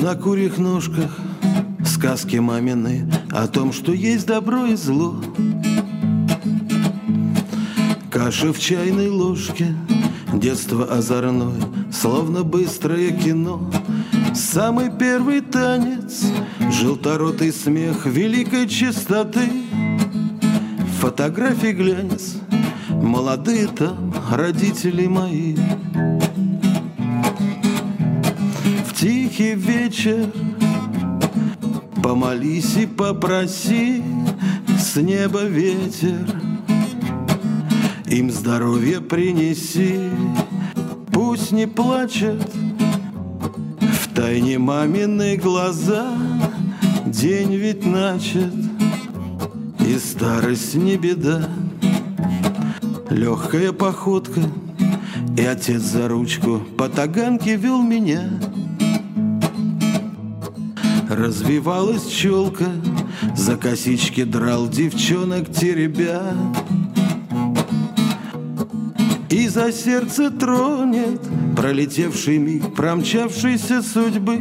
на курьих ножках, сказки мамины о том, что есть добро и зло. Каша в чайной ложке, детство озорное, словно быстрое кино. Самый первый танец, желторотый смех великой чистоты. Фотографии глянец, молодые там родители мои. В тихий вечер помолись и попроси с неба ветер, им здоровье принеси. Пусть не плачет в тайне мамины глаза, день ведь начат, и старость не беда. Легкая походка, и отец за ручку по таганке вел меня. Развивалась челка, за косички драл девчонок теребя. И за сердце тронет пролетевший миг промчавшейся судьбы.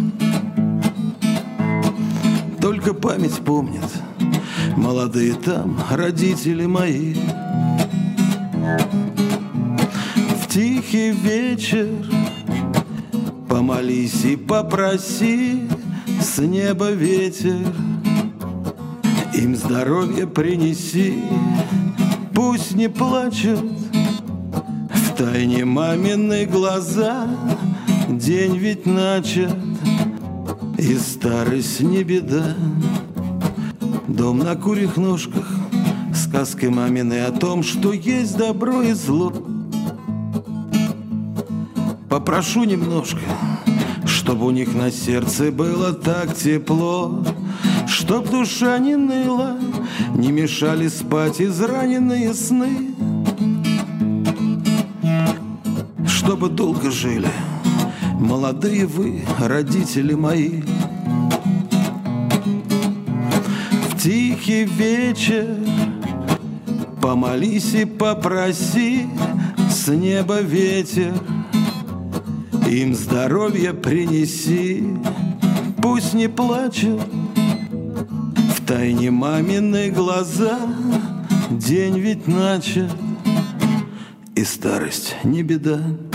Только память помнит молодые там родители мои. В тихий вечер помолись и попроси с неба ветер, им здоровье принеси. Пусть не плачут в тайне мамины глаза, день ведь начат, и старость не беда. Дом на курьих ножках, сказки мамины о том, что есть добро и зло. Попрошу немножко, чтобы у них на сердце было так тепло, чтоб душа не ныла, не мешали спать израненные сны. Чтобы долго жили молодые вы, родители мои. В тихий вечер помолись и попроси с неба ветер, им здоровье принеси. Пусть не плачут в тайне мамины глаза, день ведь начат, и старость не беда.